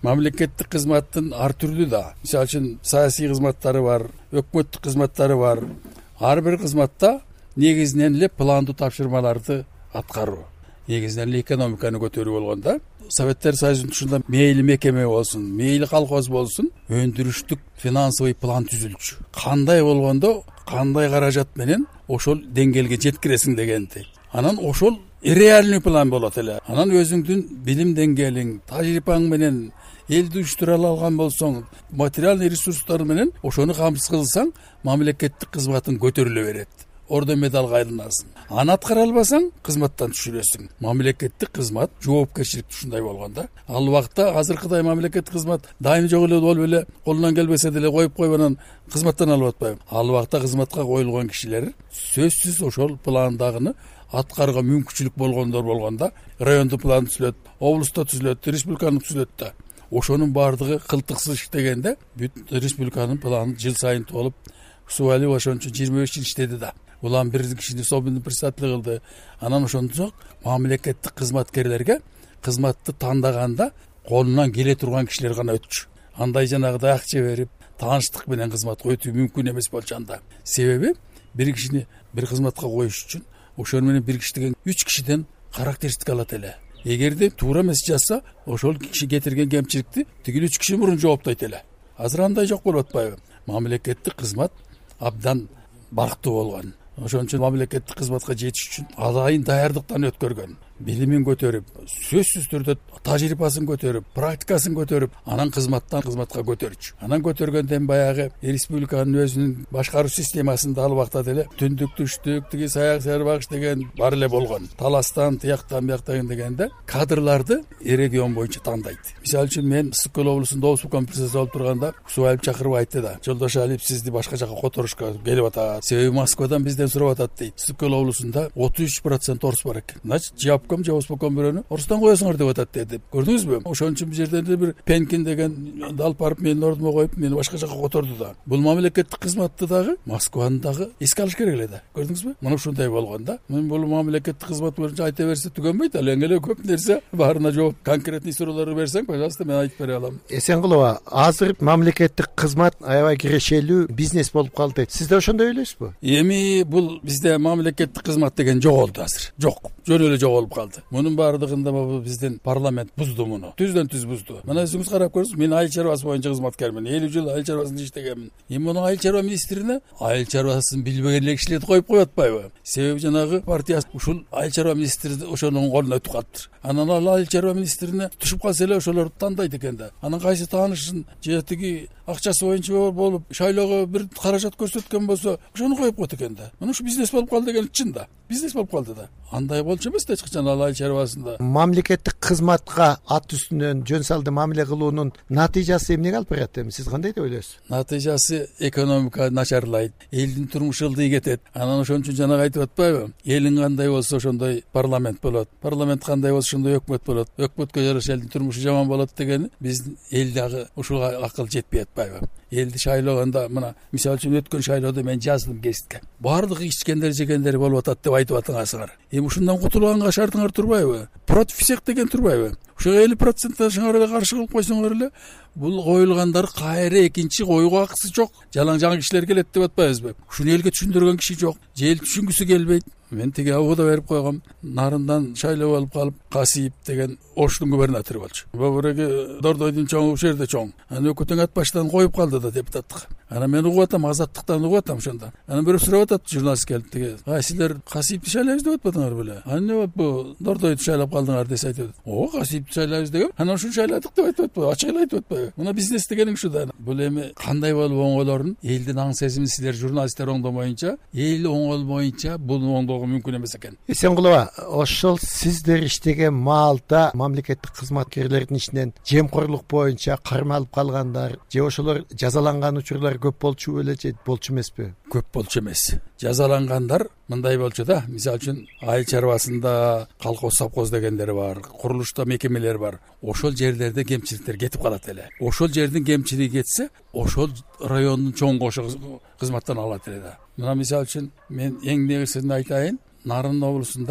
мамлекеттик кызматтын ар түрдүү да. Мисалы үчүн саясий кызматтары бар, өкмөттүк кызматтары бар. Ар бир кызматта негизинен эле пландуу тапшырмаларды аткаруу, негизинен эле экономиканы көтөрүү болгондо Советтер Союзунун тушунда мейли мекеме болсун, мейли колхоз болсун, өндүрүштүк финансовый план түзүлчү. Кандай болгондо, кандай каражат менен ошол деңгээлге жеткиресиң дегенди. Анан ошол реальный план болот эле. Анан өзүңдүн билим деңгээлиң, тажрыйбаң менен элди уюштура алган болсоң, материалдык ресурстар менен ошону камсыз кылсаң, мамлекеттик кызматың көтөрүлө берет. Орден медалга айланасың. Аны аткара албасаң, кызматтан түшүрөсүң. Мамлекеттик кызмат жоопкерчилик ушундай болгондо. Ал убакта азыркыдай мамлекеттик кызмат дайым жок эле болуп эле колунан келбесе деле коюп коюп анан кызматтан алып атпайбы. Ал убакта кызматка коюлган кишилер сөзсүз ошол пландагыны аткарууга мүмкүнчүлүк болгондор болгондо райондук план түзүлөт, облустта түзүлөт, республиканын түзүлөт да. Ошонун баардыгы кылтыксыз иштегенде бүт республиканын планы жыл сайын толуп, Субали ошон үчүн 25 жыл иштеди да. Улам бир кишини особенный председатель кылды. Анан ошондо мамлекеттик кызматкерлерге кызматты тандаганда колунан келе турган кишилер гана өтчү. Андай жанагыдай акча берип, тааныштык менен кызматка өтүү мүмкүн эмес болчу анда. Себеби бир кишини бир кызматка коюш үчүн ошол менен бир киши деген 3 кишиден характеристика алат эле. Эгерде туура эмес жазса, ошол киши кетирген кемчиликти тигил 3 киши мурун жооптойт эле. Азыр андай жок болуп атпайбы? Мамлекеттик кызмат абдан барктуу болгон. Ошон үчүн мамлекеттик кызматка жетиш үчүн алайын даярдыктан өткөргөн, билимин көтөрүп, сөзсүз түрдө тажрыйбасын көтөрүп, практикасын көтөрүп, анан кызматтан кызматка көтөрчү. Анан көтөргөндөн баягы республиканын өзүнүн башкаруу системасында ал убакта деле түндүк түштүк, тиги саяк сарбагыш деген бар эле болгон. Таластан, тияктан, бияктан дегенде кадрларды регион боюнча тандайт. Мисалы үчүн мен Ысык-Көл облусунда облустук председатель болуп турганда Субалип чакырып айтты да: "Жолдош Алиев, сизди башка жака которушка келип атат. Себеби Москвадан бизден сурап атат" дейт. Ысык-Көл облусунда 33% орус бар экен. Значит, жапком же оспоком бирөөнү орустан коесуңар деп атат деп. Көрдүңүзбү? Ошон үчүн бул жерден бир Пенкин деген алып барып менин ордума коюп, мени башка жака которду да. Бул мамлекеттик кызматты дагы Москваны дагы эске алыш керек эле да. Көрдүңүзбү? Мына ушундай болгон да. Мен бул мамлекеттик кызмат боюнча айта берсе түгөнбөйт, ал эле көп нерсе баарына жооп, конкретный суроолорду берсең, пожалуйста, мен айтып бере алам. Эсенкулова, азыр мамлекеттик кызмат аябай кирешелүү бизнес болуп калды. Сиз да ошондой ойлойсузбу? Эми бул бизде мамлекеттик кызмат деген жоголду азыр. Жок, жөн эле жоголуп калды. Мунун баардыгында биздин парламент бузду муну. Түздөн түз бузду. Мына өзүңүз карап көрүңүз, мен айыл чарбасы боюнча кызматкермин. 50 жыл айыл чарбасында иштегенмин. Эми мунун айыл чарба министрине айыл чарбасын билбеген эле кишилерди коюп коюп атпайбы? Себеби жанагы партия ушул айыл чарба министри ошонун колуна өтүп калыптыр. Анан ал айыл чарба министрине түшүп калса эле ошолорду тандайт экен да. Анан кайсы таанышын же тиги акчасы боюнча болуп шайлоого бир каражат көрсөткөн болсо, ошону коюп коет экен да. Мына ушу бизнес болуп калды деген чын да. Бизнес болуп калды да. Андай болчу эмес да эч качан ал айыл чарбасында. Мамлекеттик кызматка ат үстүнөн жөн салды мамиле кылуунун натыйжасы эмнеге алып барат эми? Сиз кандай деп ойлойсуз? Натыйжасы экономика начарлайт, элдин турмушу ылдый кетет. Анан ошон үчүн жанагы айтып атпайбы? Элиң кандай болсо ошондой парламент болот. Парламент кандай болсо ошондой өкмөт болот. Өкмөткө жараша элдин турмушу жаман болот деген биздин эл дагы ушуга акыл жетпей атпайбы? Элди шайлогондо мына мисалы үчүн өткөн шайлоодо мен жаздым гезитке. Баардык ичкендер жегендер болуп атат деп айтып атыңарсыңар. Эми ушундан кутулганга шартыңар турбайбы? Против всех деген турбайбы? Ошо 50% шыңар эле каршы кылып койсоңор эле бул коюлгандар кайра экинчи коюуга акысы жок. Жалаң жаңы кишилер келет деп атпайбызбы? Ушуну элге түшүндүргөн киши жок. Же эл түшүнгүсү келбейт. Мен тиги абода берип койгом. Нарындан шайлоо алып калып, Касиев деген Оштун губернатору болчу. Бабыреги Дордойдун чоңу ушул жерде чоң. Анан өкөтөң ат баштан коюп калды да депутаттыкка. Анан мен угуп атам, азаттыктан угуп атам ошондо. Анан бирөө сурап атат, журналист келип тиги: "Силер Касиевди шайлайбыз деп атпадыңар беле? Эмне болуп бу Дордойду шайлап калдыңар?" десе айтат. Касиевди шайлайбыз деген. Анан ушуну шайладык деп айтып атпайбы? Ачык эле айтып атпайбы? Мына бизнес дегениң ушул да. Бул эми кандай болуп оңголорун элдин аң сезимин силер журналисттер оңдомоюнча, эл оңолмоюнча бул оңдоого мүмкүн эмес экен. Эсенкулова, ошол сиздер иштеген маалда мамлекеттик кызматкерлердин ичинен жемкорлук боюнча кармалып калгандар же ошолор жазаланган учурлар көп болчу беле же болчу эмеспи? Көп болчу эмес. Жазалангандар мындай болчу да. Мисалы үчүн айыл чарбасында колхоз совхоз дегендер бар, курулушта мекемелер бар. Ошол жерлерде кемчиликтер кетип калат эле. Ошол жердин кемчилиги кетсе, ошол райондун чоң кошо кызматтан алат эле да. Мына мисалы үчүн мен эң негизинен айтайын, Нарын облусунда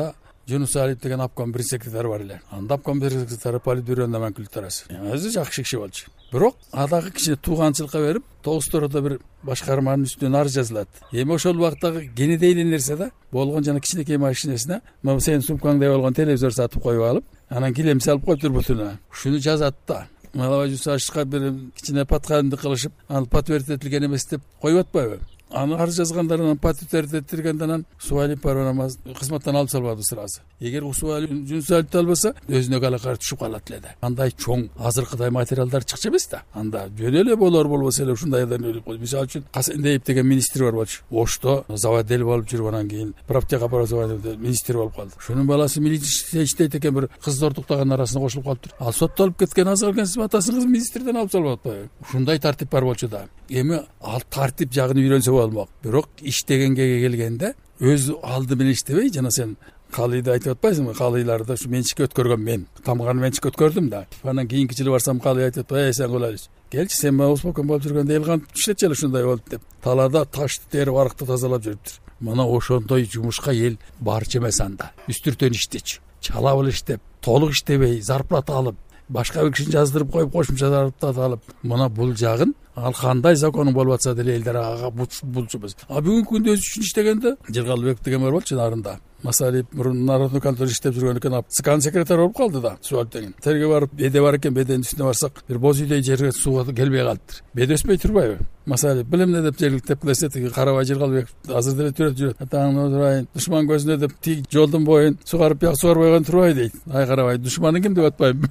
Жунус Алиев деген обком бир секретары бар эле. Анда обком бир секретары политбюронун өкүлдөрү. Өзү жакшы киши болчу. Бирок адагы кичине тууганчылыкка берип, Тогустороодо бир башкарманын үстүнөн арыз жазылат. Эми ошол убактагы кенедейлүү нерсе да болгон жана кичинекей машинесине мына сенин сумкаңдай болгон телевизор сатып коюп алып, анан килем салып коюптур бутуна. Шуну жазат да. Малабай Жусашка бир кичине патканды кылышып, ал подтверждетилген эмес деп коюп атпайбы? Аны арыз жазгандарынан подтверждетилгенден Суалиев барбанамаз кызматтан алып салбады сразу. Эгер Суалиев Жунусалиевди албаса, өзүнө калакар түшүп калат эле да. Андай чоң азыркыдай материалдар чыкчу эмес да. Анда жөн эле болбосо эле ушундайдан өлүп кой. Мисалы үчүн Касендеев деген министр бар болчу. Ошто заводел болуп жүрүп анан кийин правтехобразование министр болуп калды. Шунун баласы милицияда иштейт экен, бир кыз ортуктаган арасына кошулуп калыптыр. Ал соттолуп кеткен азыр келсе атасынын кызын министрден алып салып атпайбы? Ушундай тартип бар болчу да. Эми ал тартип жагын үйрөнсө болмок. Бирок иштегенге келгенде өз алды менен иштебей, жана сен калыйды айтып атпайсыңбы? Калыйларды ушу менчикке өткөргөн мен. Тамганы менчикке өткөрдүм да. Анан кийинки жылы барсам калый айтып атпай, сен кылайлычы. Келчи, сен мына успокон болуп жүргөндө эл кантип иштетчү ушундай болуп деп. Талаада ташты терип арыкты тазалап жүрүптүр. Мына ошондой жумушка эл барчу эмес анда. Үстүртөн иштечү. Чалабыл иштеп, толук иштебей, зарплата алып, башка бир кишини жаздырып коюп, кошумча зарплата алып, мына бул жагын ал кандай закону болуп атса деле элдер ага булчу эмес. Бүгүнкү күндө өзү үчүн иштегенде Жыргалбек деген бар болчу нарында. Масалиев мурун народный контроль иштеп жүргөн экен, ЦКнын секретары болуп калды да. Суалиев деген. Терге барып, беде бар экен, беденин үстүнө барсак, бир боз үйдөй жерге сууга келбей калыптыр. Беде өспөй турбайбы? Масалиев билем эмне деп жергиликтеп кылса, тиги карабай Жыргалбек азыр деле төрөп жүрөт. Атаңны отурайын, душман көзүнө деп тиги жолдун боюн сугарып бияк сугарбайган турбай дейт. Ай карабай, душманың ким деп атпайбы?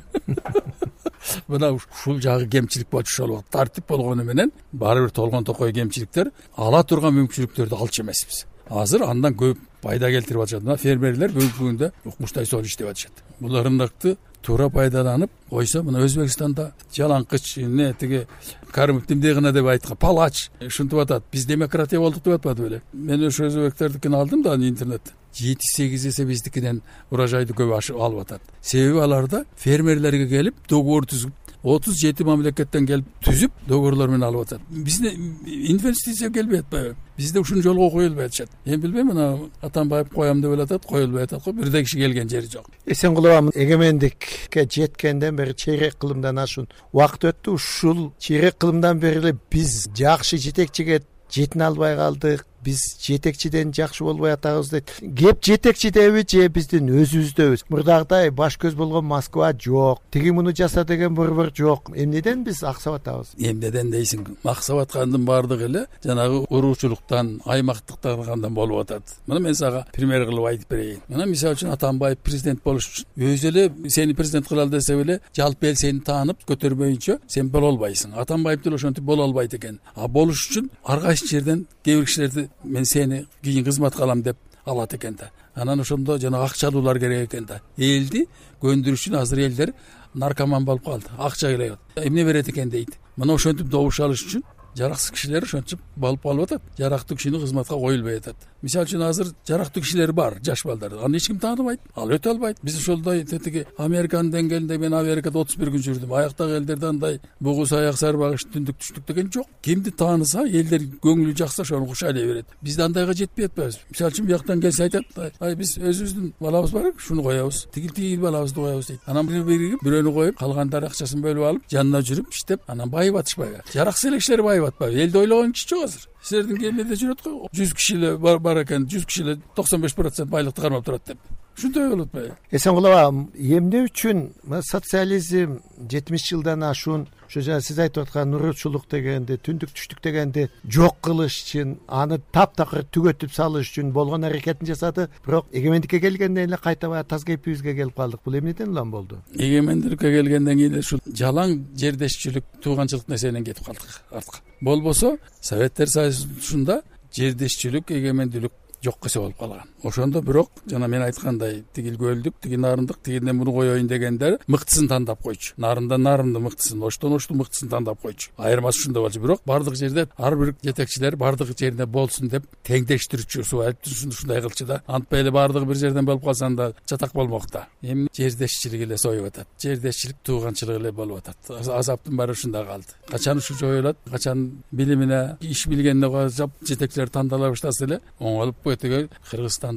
Мына ушул жагы кемчилик болчу ошол убакта. Тартип болгону менен баары бир толгон токой кемчиликтер, ала турган мүмкүнчүлүктөрдү алчу эмеспиз. Азыр андан көп пайда келтирип атышат. Мына фермерлер бүгүнкү күндө укмуштай сол иштеп атышат. Бул ырымдыкты туура пайдаланып койсо, мына Өзбекстанда жалаңкыч тиги Карымовдун дегине деп айткан палач ушинтип атат. Биз демократия болдук деп атпады беле. Мен ошо өзбектердикин алдым да интернеттен. 7-8 эсе биздикинен урожайды көп алып атат. Себеби аларда фермерлерге келип договор түзүп, 37 мамлекеттен келип түзүп договорлор менен алып атат. Бизде инвестиция келбей атпайбы? Бизде ушун жолго коюлбай атышат. Мен билбейм, мына Атамбаев коям деп атат, коюлбай атат го. Бирде киши келген жери жок. Эсенкулова эгемендикке жеткенден бери чейрек кылымдан ашуун убакыт өттү. Ушул чейрек кылымдан бери эле биз жакшы жетекчиге жетине албай калдык. Биз жетекчиден жакшы болбой атабыз дейт. Кеп жетекчидеби же биздин өзүбүздөбүз? Мурдагыдай баш көз болгон Москва жок. Тиги муну жаса деген борбор жок. Эмнеден биз аксап атабыз? Эмнеден дейсиң? Аксап аткандын баардыгы эле жанагы уруучулуктан, аймактыктан болуп атат. Мына мен сага пример кылып айтып берейин. Мына мисалы үчүн Атамбаев президент болуш үчүн өзү эле сени президент кылалы десе эле жалпы эл сени таанып көтөрбөйүнчө сен боло албайсың. Атамбаев деле ошентип боло албайт экен. А болуш үчүн ар кайсы жерден кээ бир кишилерди мен сени кийин кызмат кылам деп алат экен да. Анан ошондо жана акчалуулар керек экен да. Элди көндүрүш үчүн азыр элдер наркоман болуп калды. Акча керек. Эмне берет экен дейт. Мына ошентип добуш алыш үчүн жараксыз кишилер ошентип болуп калып атат. Жарактуу кишини кызматка коюлбай атат. Мисалы үчүн азыр жарактуу кишилер бар, жаш балдар. Аны эч ким тааныбайт. Ал өтө албайт. Биз ошолдой тетиги Американын деңгээлинде мен Америкада 31 күн жүрдүм. Аяктагы элдерде андай бугус аяк сарбагыш түндүк түштүк деген жок. Кимди тааныса, элдер көңүлү жакса ошону кушайлай берет. Бизде андайга жетпей атпайбыз. Мисалы үчүн бияктан келсе айтат, ай биз өзүбүздүн балабыз бар, шуну коебуз. Тигил балабызды коебуз дейт. Анан бирөөнү коюп, калгандары акчасын бөлүп алып, жанына жүрүп иштеп, анан байып атышпайбы? Жараксыз эле кишилер байып атпайбы? Элди ойлогон киши жок азыр. Силердин кемеде жүрөт го. 100 киши эле бар экен, 100 киши эле 95% байлыкты кармап турат деп. Ушундай болуп атпайбы? Эсенкулова, эмне үчүн социализм 70 жылдан ашуун ошо жана сиз айтып аткан уруучулук дегенди, түндүк түштүк дегенди жок кылыш үчүн, аны таптакыр түгөтүп салыш үчүн болгон аракетин жасады. Бирок эгемендикке келгенден эле кайта таз кейпибизге келип калдык. Бул эмнеден улам болду? Эгемендикке келгенден кийин ушул жалаң жердешчилик, тууганчылык нерседен кетип калдык артка. Болбосо Советтер Союзунда жердешчилик, эгемендүүлүк жок кесе болуп калган. Ошондо бирок жана мен айткандай тигил көлдүк, тиги нарындык, тигинден муну коеюн дегендер мыктысын тандап койчу. Нарындан нарынды мыктысын, оштон мыктысын тандап койчу. Айырмасы ушунда болчу. Бирок бардык жерде ар бир жетекчилер бардык жерде болсун деп теңдештирүүчү ушундай кылчу да. Антпай эле бардыгы бир жерден болуп калса анда чатак болмок да. Эми жердешчилик эле союп атат. Жердешчилик, тууганчылык эле болуп атат. Азаптын баары ушунда калды. Качан ушу жоюлат, качан билимине, иш билгенине жетекчилер тандала баштаса эле оңолуп кетиген Кыргызстанда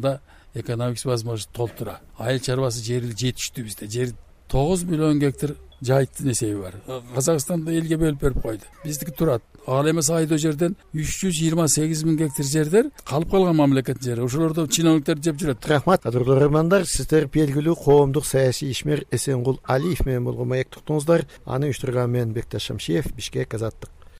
экономик возможность толтура. Айыл чарбасы жери жетиштүү бизде. Жер 9 миллион гектар жайыттын эсеби бар. Казакстанда элге бөлүп берип койду. Биздики турат. Ал эмес айдоо жерден 328 миң гектар жердер калып калган мамлекеттин жери. Ошолордо чиновниктер жеп жүрөт. Рахмат, кадырлуу көрөрмандар, сиздер белгилүү коомдук саясий ишмер Эсенгул Алиев менен болгон маек туктуңуздар. Аны уюштурган мен Бекташ Шамшиев, Бишкек, Азаттык.